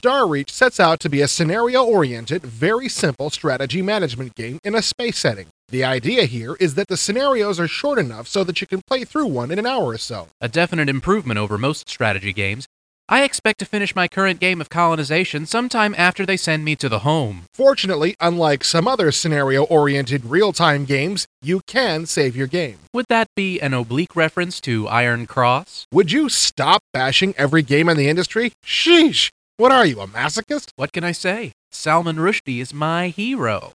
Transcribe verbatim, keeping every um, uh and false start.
Starreach sets out to be a scenario-oriented, very simple strategy management game in a space setting. The idea here is that the scenarios are short enough so that you can play through one in an hour or so. A definite improvement over most strategy games. I expect to finish my current game of colonization sometime after they send me to the home. Fortunately, unlike some other scenario-oriented real-time games, you can save your game. Would that be an oblique reference to Iron Cross? Would you stop bashing every game in the industry? Sheesh! What are you, a masochist? What can I say? Salman Rushdie is my hero.